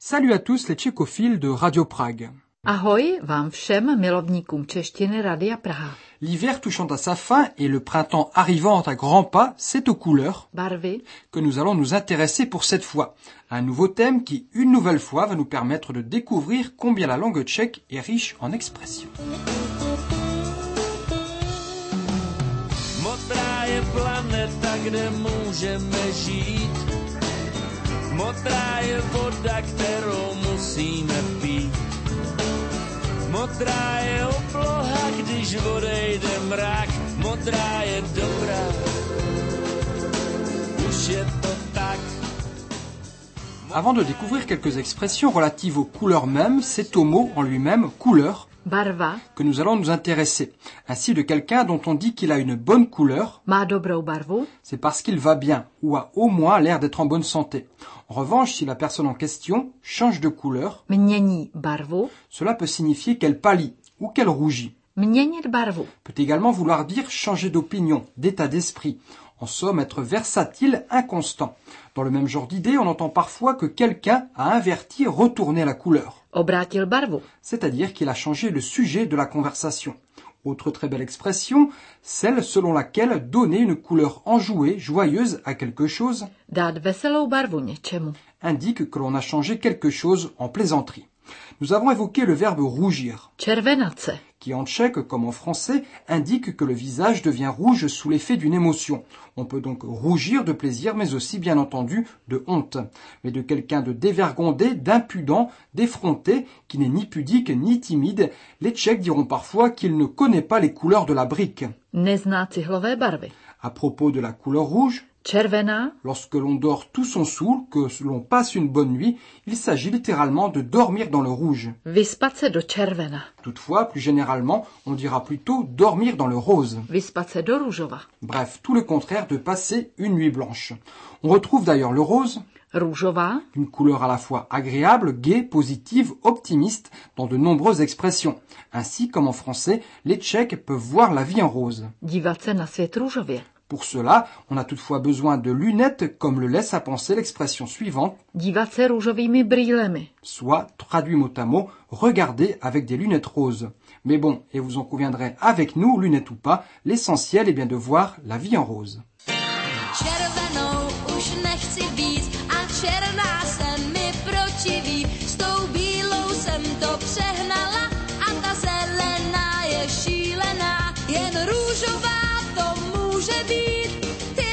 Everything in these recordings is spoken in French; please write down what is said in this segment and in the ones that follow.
Salut à tous les tchécophiles de Radio Prague. Ahoj vám všem milovníkům češtiny Radia Praha. L'hiver touchant à sa fin et le printemps arrivant à grands pas, c'est aux couleurs Barvy que nous allons nous intéresser pour cette fois. Un nouveau thème qui, une nouvelle fois, va nous permettre de découvrir combien la langue tchèque est riche en expressions. Modrá je planeta, kde můžeme žít. Modrá je voda, kterou musíme pít. Modrá je obloha, když odejde mrak. Modrá je dobrá, už je to tak. Avant de découvrir quelques expressions relatives aux couleurs mêmes, c'est au mot en lui-même, couleur, barva que nous allons nous intéresser. Ainsi de quelqu'un dont on dit qu'il a une bonne couleur, má dobrou barvu, c'est parce qu'il va bien, ou a au moins l'air d'être en bonne santé. En revanche, si la personne en question change de couleur, mění barvu, cela peut signifier qu'elle pâlit ou qu'elle rougit. měnit barvu, Peut également vouloir dire changer d'opinion, d'état d'esprit. En somme, être versatile, inconstant. Dans le même genre d'idée, on entend parfois que quelqu'un a inverti, retourné la couleur. obrátil barvu, C'est-à-dire qu'il a changé le sujet de la conversation. Autre très belle expression, celle selon laquelle donner une couleur enjouée, joyeuse à quelque chose, dát veselou barvu něčemu. indique que l'on a changé quelque chose en plaisanterie. Nous avons évoqué le verbe rougir, Červenat se, qui en tchèque comme en français indique que le visage devient rouge sous l'effet d'une émotion. On peut donc rougir de plaisir, mais aussi bien entendu de honte, mais de quelqu'un de dévergondé, d'impudent, d'effronté, qui n'est ni pudique ni timide. Les Tchèques diront parfois qu'il ne connaît pas les couleurs de la brique. nezná cihlové barvy. À propos de la couleur rouge, Červená, lorsque l'on dort tout son soul, que l'on passe une bonne nuit, il s'agit littéralement de dormir dans le rouge. vyspat se do červena, Toutefois, plus généralement, on dira plutôt dormir dans le rose. vyspat se do růžova. Bref, tout le contraire de passer une nuit blanche. On retrouve d'ailleurs le rose, Růžová, une couleur à la fois agréable, gaie, positive, optimiste, dans de nombreuses expressions. Ainsi, comme en français, les Tchèques peuvent voir la vie en rose. dívat se na svět růžově. Pour cela, on a toutefois besoin de lunettes, comme le laisse à penser l'expression suivante, Dívat se růžovými brýlemi. soit, traduit mot à mot, regarder avec des lunettes roses. Mais bon, et vous en conviendrez avec nous, lunettes ou pas, l'essentiel est bien de voir la vie en rose. Červenou už nechci víc a černá se mi protiví. S tou bílou jsem to přehnala a ta zelená je šílená. Jen růžová to může být.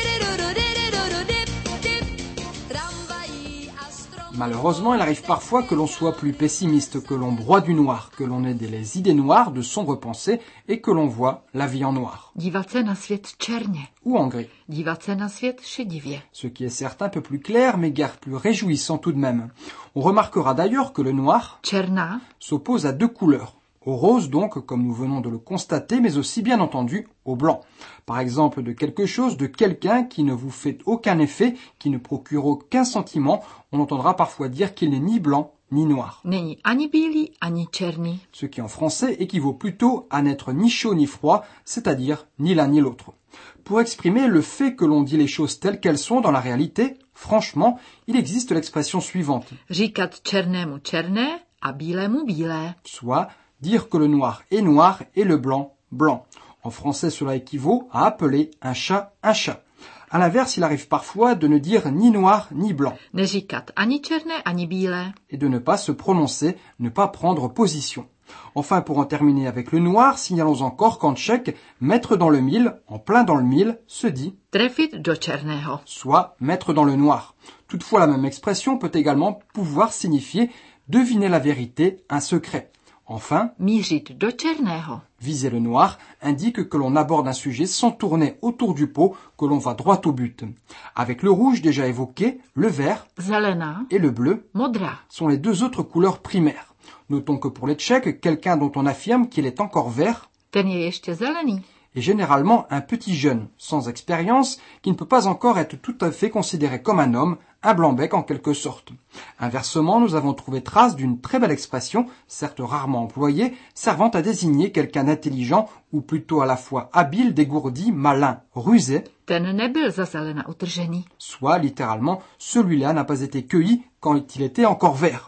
Tramvají a strom. Malheureusement, il arrive parfois que l'on soit plus pessimiste, que l'on broie du noir, que l'on ait les idées noires, de sombres pensées, et que l'on voit la vie en noir, Dívat se na svět černě. ou en gris. Dívat se na svět šedivě. Ce qui est certes un peu plus clair, mais guère plus réjouissant tout de même. On remarquera d'ailleurs que le noir Černá, s'oppose à deux couleurs. Au rose donc, comme nous venons de le constater, mais aussi bien entendu au blanc. Par exemple, de quelque chose, de quelqu'un qui ne vous fait aucun effet, qui ne procure aucun sentiment, on entendra parfois dire qu'il n'est ni blanc ni noir. není ani bílý, ani černý. Ce qui en français équivaut plutôt à n'être ni chaud ni froid, c'est-à-dire ni l'un ni l'autre. Pour exprimer le fait que l'on dit les choses telles qu'elles sont dans la réalité, franchement, il existe l'expression suivante, Říkat černému černé a bílému bílé. soit dire que le noir est noir et le blanc blanc. En français, cela équivaut à appeler un chat un chat. À l'inverse, il arrive parfois de ne dire ni noir ni blanc Neříkat ani černé, ani bílé. et de ne pas se prononcer, ne pas prendre position. Enfin, pour en terminer avec le noir, signalons encore qu'en tchèque, mettre dans le mille, en plein dans le mille, se dit, Trefit do černého. soit mettre dans le noir. Toutefois, la même expression peut également pouvoir signifier deviner la vérité, un secret. Enfin, Mířit do černého. viser le noir indique que l'on aborde un sujet sans tourner autour du pot, que l'on va droit au but. Avec le rouge déjà évoqué, le vert Zelená, et le bleu modrá. sont les deux autres couleurs primaires. Notons que pour les Tchèques, quelqu'un dont on affirme qu'il est encore vert Ten je ještě zelený. est généralement un petit jeune, sans expérience, qui ne peut pas encore être tout à fait considéré comme un homme, un blanc-bec en quelque sorte. Inversement, nous avons trouvé trace d'une très belle expression, certes rarement employée, servant à désigner quelqu'un d'intelligent, ou plutôt à la fois habile, dégourdi, malin, rusé, Ten nebyl za zelena utržený. soit littéralement celui-là n'a pas été cueilli quand il était encore vert.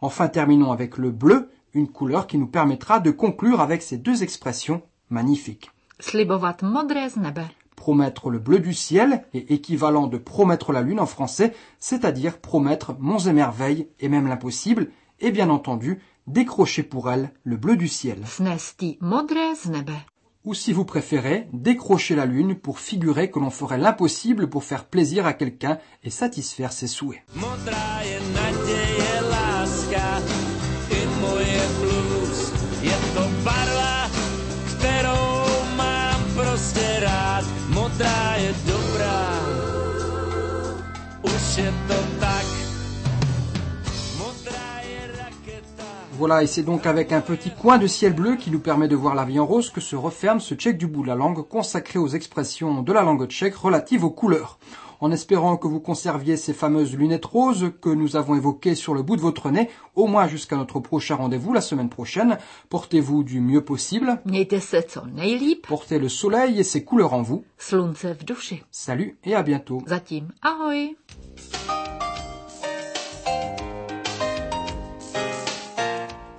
Enfin, terminons avec le bleu, une couleur qui nous permettra de conclure avec ces deux expressions magnifiques. Slibovat modré z nebe. Promettre le bleu du ciel est équivalent de promettre la lune en français, c'est-à-dire promettre monts et merveilles et même l'impossible, et bien entendu, décrocher pour elle le bleu du ciel. Snesti modré z nebe. Ou si vous préférez, décrocher la lune pour figurer que l'on ferait l'impossible pour faire plaisir à quelqu'un et satisfaire ses souhaits. Modrá je naděje, láska i moje blues. Je to barva, kterou mám prostě rád. Modrá je dobrá, už je to tak. Modrá je raketa. Voilà, et c'est donc avec un petit coin de ciel bleu qui nous permet de voir la vie en rose que se referme ce tchèque du bout de la langue consacré aux expressions de la langue tchèque relatives aux couleurs. En espérant que vous conserviez ces fameuses lunettes roses que nous avons évoquées sur le bout de votre nez, au moins jusqu'à notre prochain rendez-vous la semaine prochaine. Portez-vous du mieux possible, Mějte se co nejlíp. portez le soleil et ses couleurs en vous. Slunce v duši. Salut et à bientôt. Zatím ahoj.